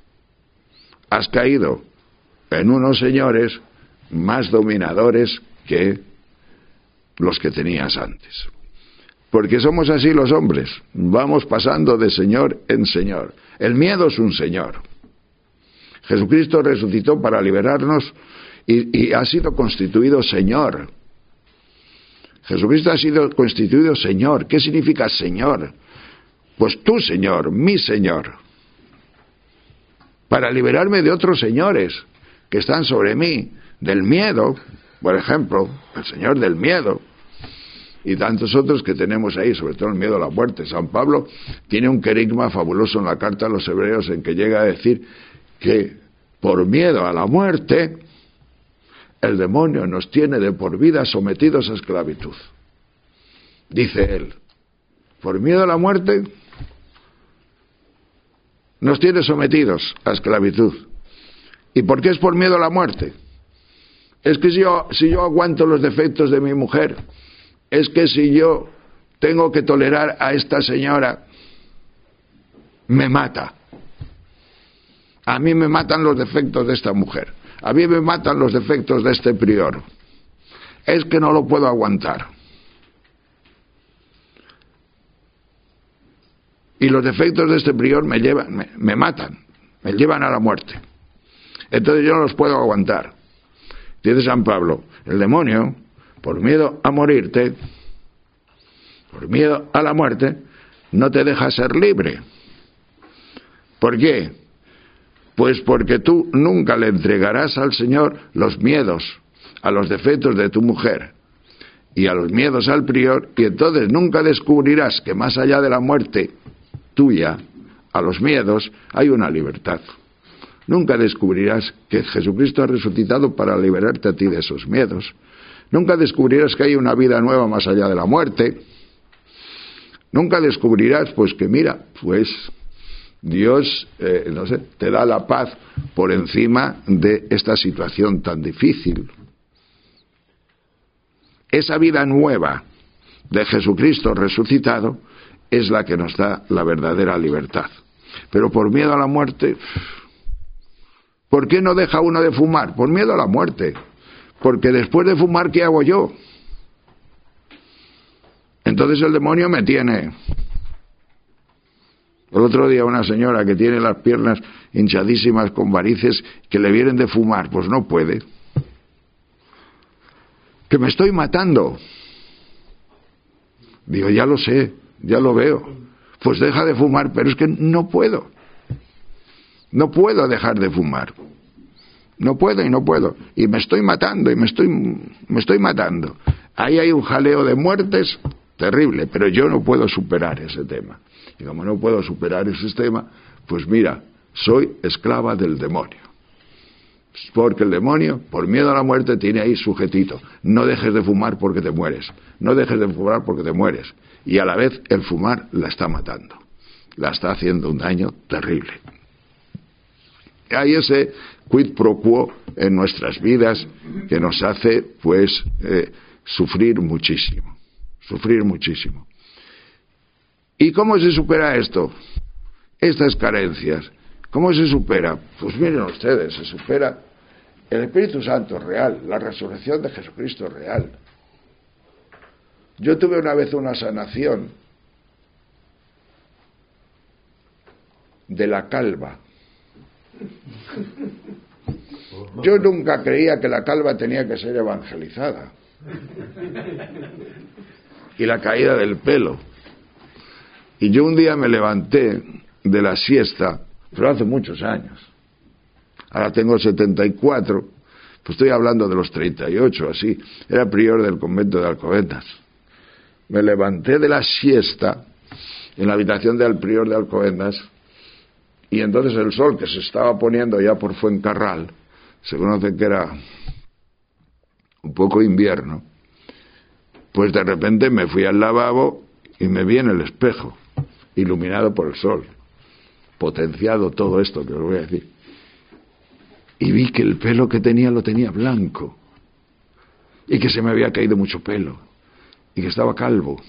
has caído en unos señores más dominadores que los que tenías antes. Porque somos así los hombres, vamos pasando de señor en señor. El miedo es un señor. Jesucristo resucitó para liberarnos y, y ha sido constituido Señor. Jesucristo ha sido constituido Señor. ¿Qué significa Señor? Pues tu Señor, mi Señor. Para liberarme de otros señores que están sobre mí, del miedo, por ejemplo, el Señor del miedo, y tantos otros que tenemos ahí, sobre todo el miedo a la muerte. San Pablo tiene un querigma fabuloso en la carta a los hebreos en que llega a decir que por miedo a la muerte el demonio nos tiene de por vida sometidos a esclavitud. Dice él, por miedo a la muerte nos tiene sometidos a esclavitud. ¿Y por qué es por miedo a la muerte? Es que si yo, si yo aguanto los defectos de mi mujer, es que si yo tengo que tolerar a esta señora, me mata. A mí me matan los defectos de esta mujer. A mí me matan los defectos de este prior. Es que no lo puedo aguantar. Y los defectos de este prior me llevan, me, me matan, me llevan a la muerte. Entonces yo no los puedo aguantar. Dice San Pablo, el demonio, por miedo a morirte, por miedo a la muerte, no te deja ser libre. ¿Por qué? Pues porque tú nunca le entregarás al Señor los miedos a los defectos de tu mujer y a los miedos al prior, y entonces nunca descubrirás que más allá de la muerte tuya, a los miedos, hay una libertad. Nunca descubrirás que Jesucristo ha resucitado para liberarte a ti de esos miedos. Nunca descubrirás que hay una vida nueva más allá de la muerte. Nunca descubrirás, pues que mira, pues Dios, eh, no sé, te da la paz por encima de esta situación tan difícil. Esa vida nueva de Jesucristo resucitado es la que nos da la verdadera libertad. Pero por miedo a la muerte, ¿por qué no deja uno de fumar? Por miedo a la muerte. Porque después de fumar, ¿qué hago yo? Entonces el demonio me tiene. El otro día una señora que tiene las piernas hinchadísimas con varices, que le vienen de fumar, pues no puede. Que me estoy matando. Digo, ya lo sé, ya lo veo. Pues deja de fumar, pero es que no puedo. No puedo dejar de fumar. No puedo y no puedo. Y me estoy matando y me estoy, me estoy matando. Ahí hay un jaleo de muertes terrible, pero yo no puedo superar ese tema. Y como no puedo superar ese tema, pues mira, soy esclava del demonio. Porque el demonio, por miedo a la muerte, tiene ahí sujetito. No dejes de fumar porque te mueres. No dejes de fumar porque te mueres. Y a la vez el fumar la está matando. La está haciendo un daño terrible. Hay ese quid pro quo en nuestras vidas que nos hace, pues, eh, sufrir muchísimo. Sufrir muchísimo. ¿Y cómo se supera esto? Estas carencias. ¿Cómo se supera? Pues miren ustedes, se supera el Espíritu Santo real, la resurrección de Jesucristo real. Yo tuve una vez una sanación de la calva. Yo nunca creía que la calva tenía que ser evangelizada. Y la caída del pelo. Y yo un día me levanté de la siesta, pero hace muchos años. Ahora tengo setenta y cuatro, pues estoy hablando de los treinta y ocho, así. Era prior del convento de Alcobendas. Me levanté de la siesta en la habitación del prior de Alcobendas, y entonces el sol que se estaba poniendo ya por Fuencarral, se conoce que era un poco invierno, pues de repente me fui al lavabo y me vi en el espejo, iluminado por el sol, potenciado todo esto que os voy a decir, y vi que el pelo que tenía lo tenía blanco, y que se me había caído mucho pelo, y que estaba calvo.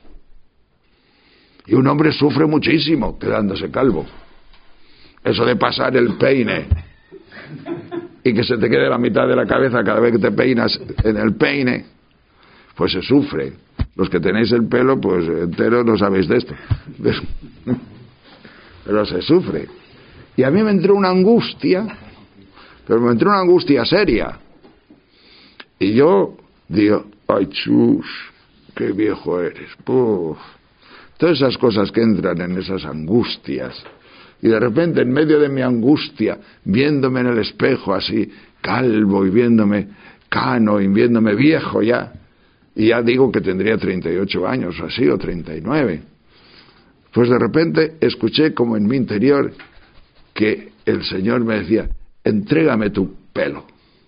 Y un hombre sufre muchísimo quedándose calvo. Eso de pasar el peine y que se te quede la mitad de la cabeza cada vez que te peinas en el peine, pues se sufre. Los que tenéis el pelo, pues entero no sabéis de esto. Pero se sufre. Y a mí me entró una angustia, pero me entró una angustia seria. Y yo digo, ay, chus, qué viejo eres. Puf. Todas esas cosas que entran en esas angustias. Y de repente, en medio de mi angustia, viéndome en el espejo así, calvo, y viéndome cano, y viéndome viejo ya, y ya digo que tendría treinta y ocho años o así, o treinta y nueve, pues de repente escuché como en mi interior que el Señor me decía, entrégame tu pelo.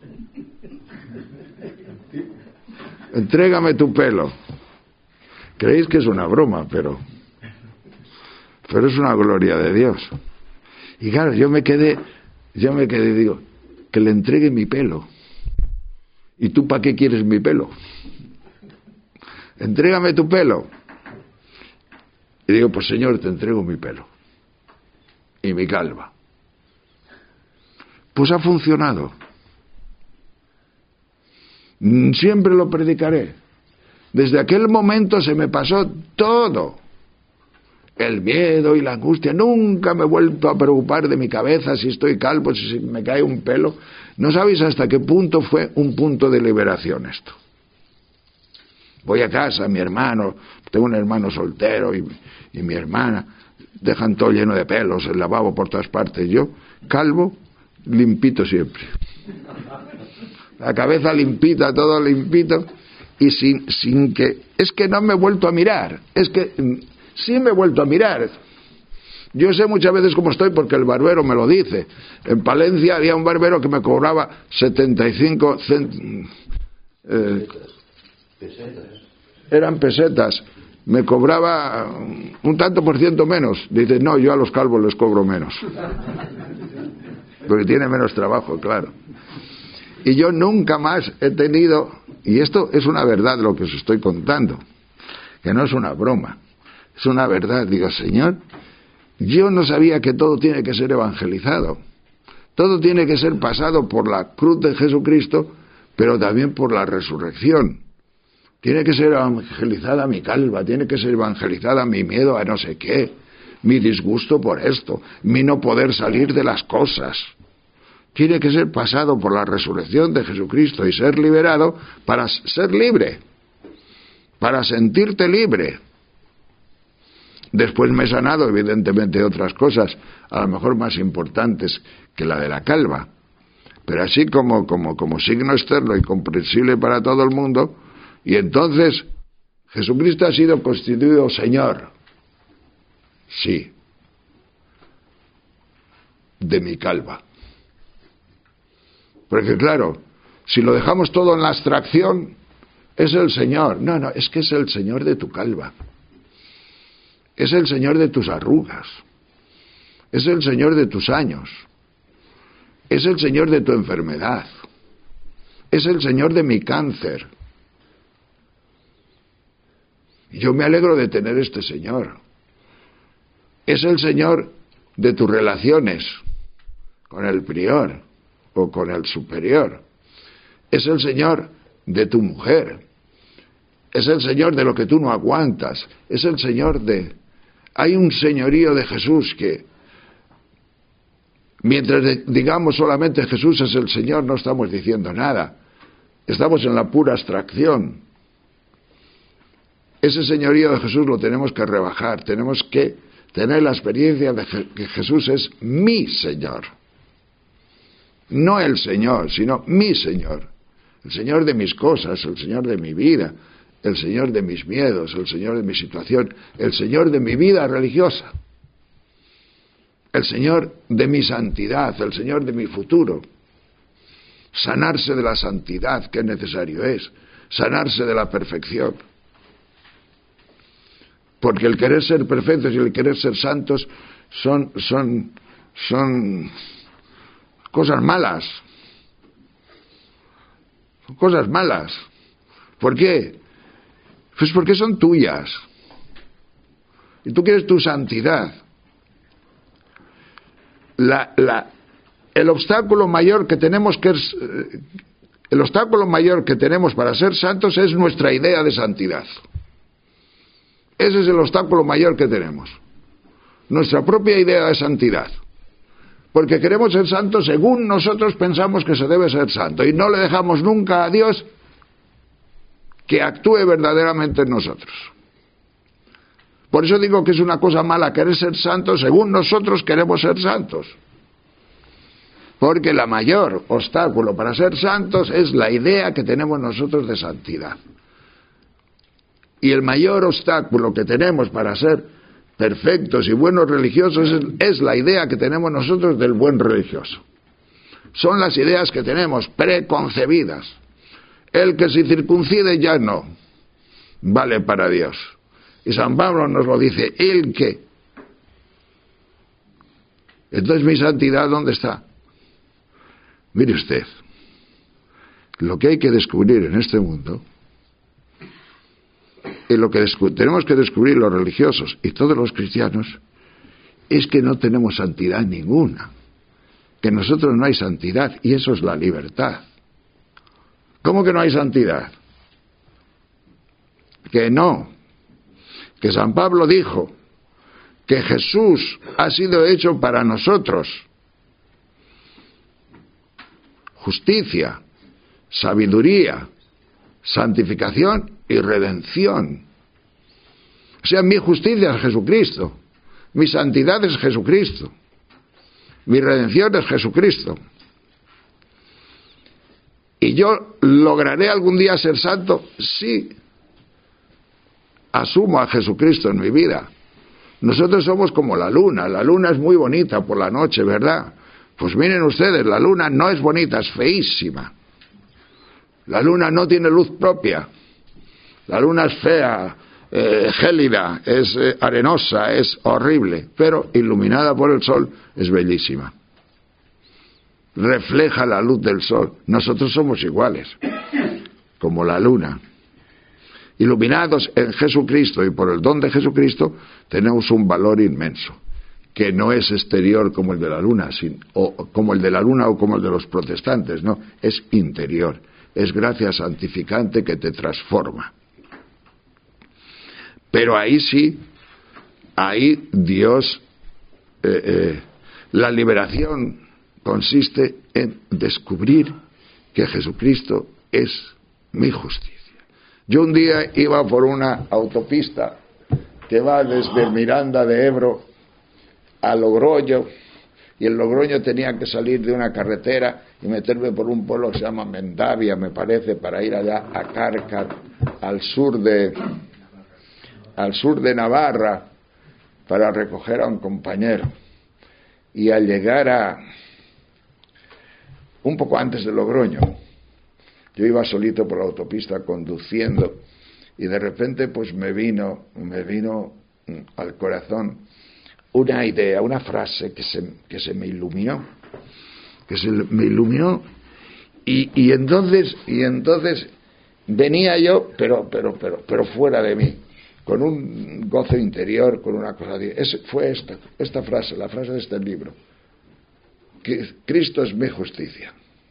Entrégame tu pelo. Creéis que es una broma, pero pero es una gloria de Dios. Y claro, yo me quedé, yo me quedé, digo, que le entregue mi pelo. ¿Y tú para qué quieres mi pelo? Entrégame tu pelo. Y digo, pues Señor, te entrego mi pelo. Y mi calva. Pues ha funcionado. Siempre lo predicaré. Desde aquel momento se me pasó todo. El miedo y la angustia. Nunca me he vuelto a preocupar de mi cabeza si estoy calvo, si me cae un pelo. No sabéis hasta qué punto fue un punto de liberación esto. Voy a casa, mi hermano, tengo un hermano soltero y, y mi hermana, dejan todo lleno de pelos, el lavabo por todas partes. Yo, calvo, limpito siempre. La cabeza limpita, todo limpito, y sin, sin que... Es que no me he vuelto a mirar, es que sí me he vuelto a mirar. Yo sé muchas veces cómo estoy porque el barbero me lo dice. En Palencia había un barbero que me cobraba setenta y cinco cent... eh, eran pesetas, me cobraba un tanto por ciento menos. Dice, no, yo a los calvos les cobro menos, porque tiene menos trabajo, claro. Y yo nunca más he tenido, y esto es una verdad lo que os estoy contando, que no es una broma, es una verdad. Digo, Señor, yo no sabía que todo tiene que ser evangelizado, todo tiene que ser pasado por la cruz de Jesucristo, pero también por la resurrección. Tiene que ser evangelizada mi calva, tiene que ser evangelizada mi miedo a no sé qué, mi disgusto por esto, mi no poder salir de las cosas. Tiene que ser pasado por la resurrección de Jesucristo y ser liberado para ser libre, para sentirte libre. Después me he sanado, evidentemente, otras cosas, a lo mejor más importantes que la de la calva. Pero así como, como, como signo externo y comprensible para todo el mundo. Y entonces, Jesucristo ha sido constituido Señor. Sí. De mi calva. Porque claro, si lo dejamos todo en la abstracción, es el Señor. No, no, es que es el Señor de tu calva. Es el Señor de tus arrugas. Es el Señor de tus años. Es el Señor de tu enfermedad. Es el Señor de mi cáncer. Y yo me alegro de tener este Señor. Es el Señor de tus relaciones con el prior o con el superior. Es el Señor de tu mujer. Es el Señor de lo que tú no aguantas. Es el Señor de... Hay un señorío de Jesús que, mientras digamos solamente Jesús es el Señor, no estamos diciendo nada. Estamos en la pura abstracción. Ese señorío de Jesús lo tenemos que rebajar. Tenemos que tener la experiencia de que Jesús es mi Señor. No el Señor, sino mi Señor. El Señor de mis cosas, el Señor de mi vida, el Señor de mis miedos, el Señor de mi situación, el Señor de mi vida religiosa, el Señor de mi santidad, el Señor de mi futuro. Sanarse de la santidad, que necesario es, sanarse de la perfección. Porque el querer ser perfectos y el querer ser santos son, son, son cosas malas. Son cosas malas. ¿Por qué? Pues porque son tuyas. Y tú quieres tu santidad. La, la, el obstáculo mayor que tenemos que, es, El obstáculo mayor que tenemos para ser santos es nuestra idea de santidad. Ese es el obstáculo mayor que tenemos. Nuestra propia idea de santidad. Porque queremos ser santos según nosotros pensamos que se debe ser santo. Y no le dejamos nunca a Dios que actúe verdaderamente en nosotros. Por eso digo que es una cosa mala querer ser santos según nosotros queremos ser santos. Porque el mayor obstáculo para ser santos es la idea que tenemos nosotros de santidad. Y el mayor obstáculo que tenemos para ser perfectos y buenos religiosos es, es la idea que tenemos nosotros del buen religioso. Son las ideas que tenemos preconcebidas. El que se circuncide ya no vale para Dios. Y San Pablo nos lo dice, el que. Entonces, ¿mi santidad dónde está? Mire usted, lo que hay que descubrir en este mundo, y lo que tenemos que descubrir los religiosos y todos los cristianos, es que no tenemos santidad ninguna, que en nosotros no hay santidad, y eso es la libertad. ¿Cómo que no hay santidad? Que no, que San Pablo dijo que Jesús ha sido hecho para nosotros justicia, sabiduría, santificación y redención. O sea, mi justicia es Jesucristo, mi santidad es Jesucristo, mi redención es Jesucristo. ¿Y yo lograré algún día ser santo? Sí. Asumo a Jesucristo en mi vida. Nosotros somos como la luna. La luna es muy bonita por la noche, ¿verdad? Pues miren ustedes, la luna no es bonita, es feísima. La luna no tiene luz propia. La luna es fea, eh, gélida, es eh, arenosa, es horrible, pero iluminada por el sol es bellísima. Refleja la luz del sol. Nosotros somos iguales, como la luna. Iluminados en Jesucristo y por el don de Jesucristo, tenemos un valor inmenso, que no es exterior como el de la luna, sin, o como el de la luna o como el de los protestantes, no, es interior, es gracia santificante que te transforma. Pero ahí sí, ahí Dios, eh, eh, la liberación consiste en descubrir que Jesucristo es mi justicia. Yo un día iba por una autopista que va desde Miranda de Ebro a Logroño, y en Logroño tenía que salir de una carretera y meterme por un pueblo que se llama Mendavia, me parece, para ir allá a Cárcar, al sur de al sur de Navarra, para recoger a un compañero. Y al llegar a un poco antes de Logroño, yo iba solito por la autopista conduciendo, y de repente pues me vino me vino al corazón una idea, una frase que se, que se me iluminó, que se me iluminó, y, y entonces, y entonces venía yo, pero, pero, pero, pero fuera de mí, con un gozo interior, con una cosa de, es, fue esta, esta frase, la frase de este libro, que Cristo es mi justicia.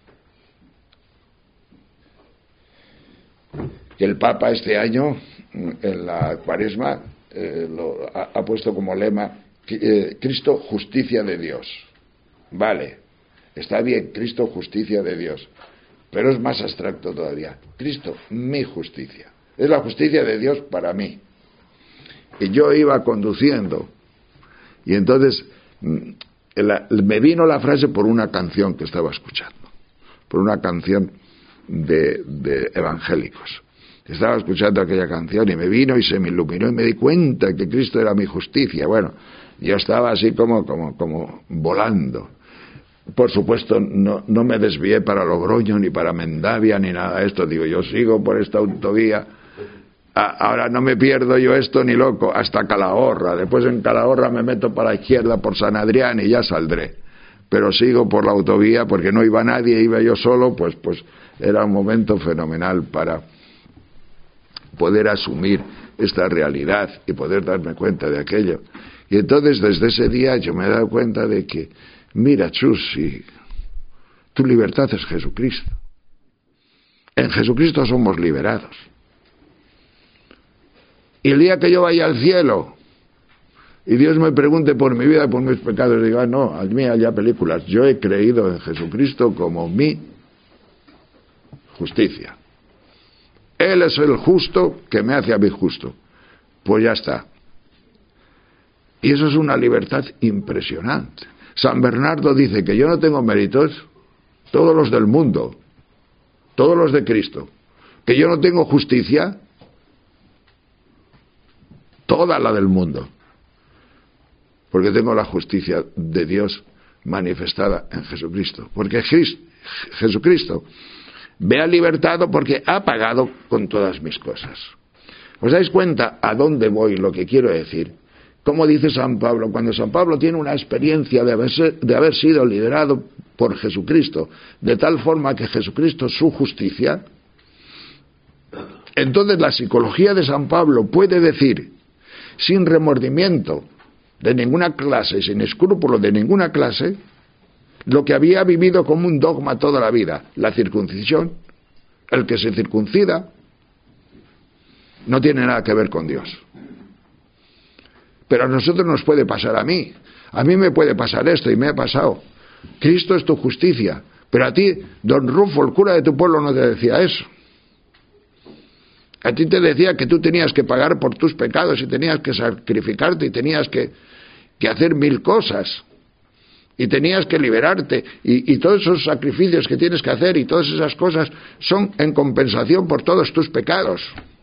Y el Papa este año, en la Cuaresma, eh, lo ha, ha puesto como lema, eh, Cristo, justicia de Dios. Vale, está bien, Cristo, justicia de Dios, pero es más abstracto todavía. Cristo, mi justicia. Es la justicia de Dios para mí. Y yo iba conduciendo, y entonces la, me vino la frase por una canción que estaba escuchando, por una canción de, de evangélicos. Estaba escuchando aquella canción y me vino y se me iluminó y me di cuenta que Cristo era mi justicia. Bueno, yo estaba así como, como, como volando. Por supuesto, no, no me desvié para Logroño ni para Mendavia ni nada de esto. Digo, yo sigo por esta autovía. Ahora no me pierdo yo esto ni loco, hasta Calahorra. Después en Calahorra me meto para la izquierda por San Adrián y ya saldré. Pero sigo por la autovía porque no iba nadie, iba yo solo, pues, pues era un momento fenomenal para poder asumir esta realidad y poder darme cuenta de aquello. Y entonces desde ese día yo me he dado cuenta de que, mira, Chus, si tu libertad es Jesucristo. En Jesucristo somos liberados. Y el día que yo vaya al cielo y Dios me pregunte por mi vida y por mis pecados, digo, ah, no, a mí haya películas. Yo he creído en Jesucristo como mi justicia. Él es el justo que me hace a mí justo. Pues ya está. Y eso es una libertad impresionante. San Bernardo dice que yo no tengo méritos, todos los del mundo, todos los de Cristo. Que yo no tengo justicia, toda la del mundo. Porque tengo la justicia de Dios manifestada en Jesucristo. Porque Jesucristo me ha libertado porque ha pagado con todas mis cosas. ¿Os dais cuenta a dónde voy, lo que quiero decir? Como dice San Pablo, cuando San Pablo tiene una experiencia de haber, de haber sido liberado por Jesucristo, de tal forma que Jesucristo es su justicia, entonces la psicología de San Pablo puede decir, sin remordimiento de ninguna clase, sin escrúpulo de ninguna clase, lo que había vivido como un dogma toda la vida, la circuncisión. El que se circuncida no tiene nada que ver con Dios. Pero a nosotros nos puede pasar, a mí. A mí me puede pasar esto y me ha pasado. Cristo es tu justicia. Pero a ti, don Rufo, el cura de tu pueblo, no te decía eso. A ti te decía que tú tenías que pagar por tus pecados y tenías que sacrificarte y tenías que, que hacer mil cosas. Y tenías que liberarte. Y, y todos esos sacrificios que tienes que hacer y todas esas cosas son en compensación por todos tus pecados.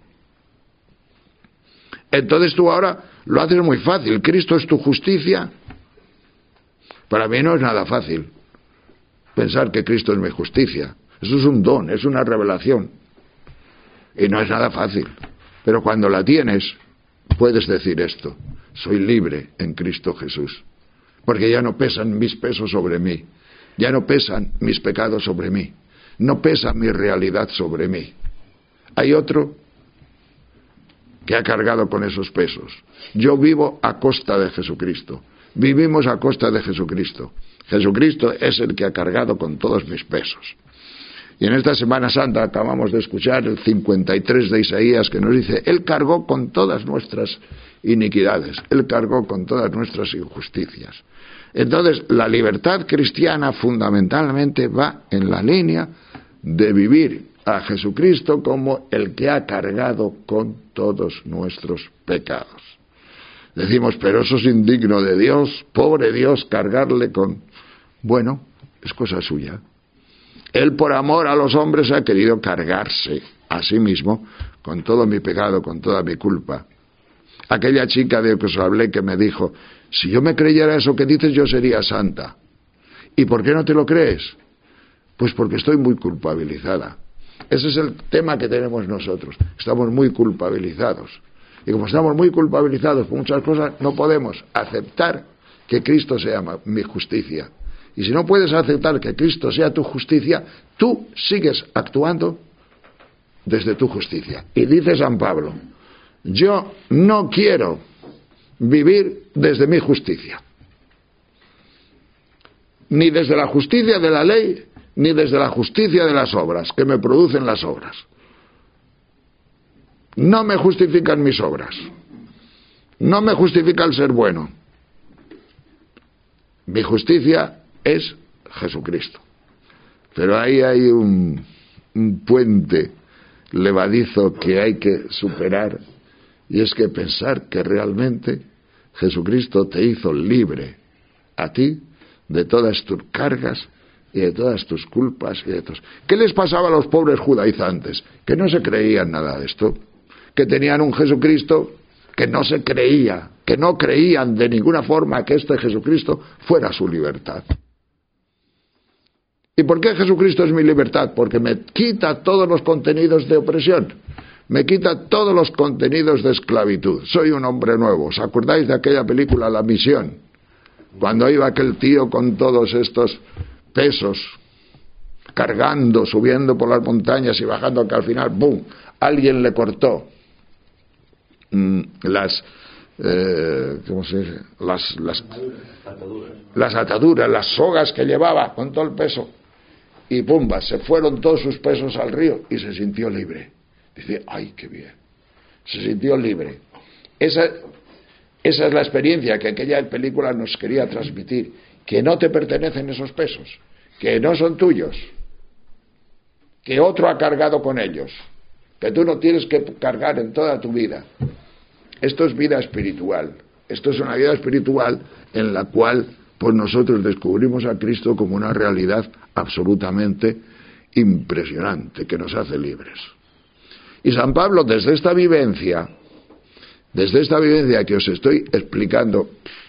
Entonces tú ahora lo haces muy fácil. Cristo es tu justicia. Para mí no es nada fácil pensar que Cristo es mi justicia. Eso es un don, es una revelación. Y no es nada fácil. Pero cuando la tienes, puedes decir esto: soy libre en Cristo Jesús. Porque ya no pesan mis pesos sobre mí. Ya no pesan mis pecados sobre mí. No pesa mi realidad sobre mí. Hay otro que ha cargado con esos pesos. Yo vivo a costa de Jesucristo. Vivimos a costa de Jesucristo. Jesucristo es el que ha cargado con todos mis pesos. Y en esta Semana Santa acabamos de escuchar el cincuenta y tres de Isaías, que nos dice: Él cargó con todas nuestras iniquidades, Él cargó con todas nuestras injusticias. Entonces, la libertad cristiana fundamentalmente va en la línea de vivir a Jesucristo como el que ha cargado con todos nuestros pecados. Decimos, pero eso es indigno de Dios, pobre Dios, cargarle con... Bueno, es cosa suya. Él por amor a los hombres ha querido cargarse a sí mismo con todo mi pecado, con toda mi culpa. Aquella chica de que os hablé que me dijo: si yo me creyera eso que dices, yo sería santa. ¿Y por qué no te lo crees? Pues porque estoy muy culpabilizada. Ese es el tema que tenemos nosotros. Estamos muy culpabilizados. Y como estamos muy culpabilizados por muchas cosas, no podemos aceptar que Cristo sea mi justicia. Y si no puedes aceptar que Cristo sea tu justicia, tú sigues actuando desde tu justicia. Y dice San Pablo: yo no quiero vivir desde mi justicia, ni desde la justicia de la ley, ni desde la justicia de las obras, que me producen las obras. No me justifican mis obras, no me justifica el ser bueno. Mi justicia es Jesucristo. Pero ahí hay un, un puente levadizo que hay que superar, y es que pensar que realmente Jesucristo te hizo libre a ti de todas tus cargas y de todas tus culpas y de tos. ¿Qué les pasaba a los pobres judaizantes? Que no se creían nada de esto, que tenían un Jesucristo que no se creía, que no creían de ninguna forma que este Jesucristo fuera su libertad. ¿Y por qué Jesucristo es mi libertad? Porque me quita todos los contenidos de opresión, me quita todos los contenidos de esclavitud. Soy un hombre nuevo. ¿Os acordáis de aquella película La Misión? Cuando iba aquel tío con todos estos pesos, cargando, subiendo por las montañas y bajando, que al final, ¡bum!, alguien le cortó mm, las... Eh, ¿cómo se dice? Las, las, las ataduras, las sogas que llevaba con todo el peso. y pumba, se fueron todos sus pesos al río y se sintió libre. Dice, ¡ay, qué bien! Se sintió libre. Esa, esa es la experiencia que aquella película nos quería transmitir, que no te pertenecen esos pesos, que no son tuyos, que otro ha cargado con ellos, que tú no tienes que cargar en toda tu vida. Esto es vida espiritual. Esto es una vida espiritual en la cual pues nosotros descubrimos a Cristo como una realidad absolutamente impresionante, que nos hace libres. Y San Pablo, desde esta vivencia, desde esta vivencia que os estoy explicando,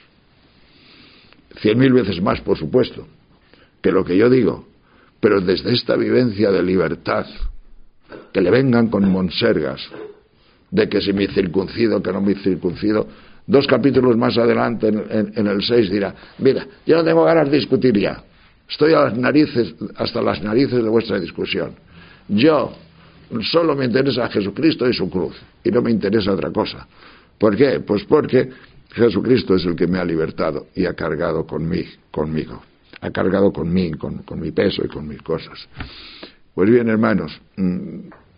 cien mil veces más, por supuesto, que lo que yo digo, pero desde esta vivencia de libertad, que le vengan con monsergas, de que si me circuncido, que no me circuncido, dos capítulos más adelante, en, en, en el seis, dirá, mira, yo no tengo ganas de discutir ya, estoy a las narices, hasta las narices de vuestra discusión. Yo solo me interesa Jesucristo y su cruz, y no me interesa otra cosa. ¿Por qué? Pues porque Jesucristo es el que me ha libertado y ha cargado con mí, conmigo, ha cargado con mí, con, con mi peso y con mis cosas. Pues bien, hermanos, mmm,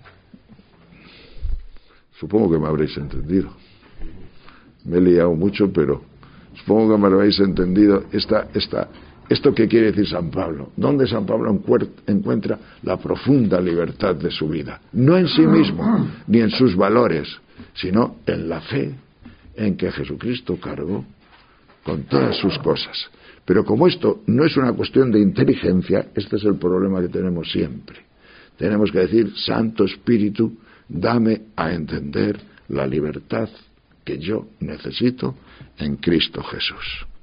supongo que me habréis entendido. Me he liado mucho, pero supongo que me habréis entendido esta, esta, esto que quiere decir San Pablo. ¿Dónde San Pablo encuentra la profunda libertad de su vida? No en sí mismo, ni en sus valores, sino en la fe en que Jesucristo cargó con todas sus cosas. Pero como esto no es una cuestión de inteligencia, este es el problema que tenemos siempre. Tenemos que decir, Santo Espíritu, dame a entender la libertad que yo necesito en Cristo Jesús.